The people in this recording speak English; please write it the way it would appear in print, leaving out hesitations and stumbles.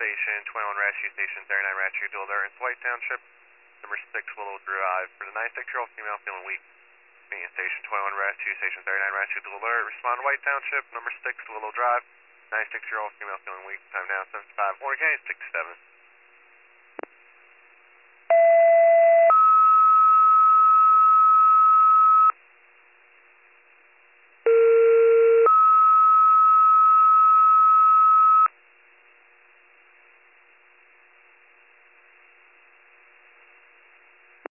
Station 21 Rescue, Station 39 Rescue, dual alert, it's White Township, number 6 Willow Drive. For the 96-year-old female feeling weak, Station 21 Rescue, Station 39 Rescue, dual alert, respond to White Township, number 6 Willow Drive, 96-year-old female feeling weak, time now 75, Orange County 67.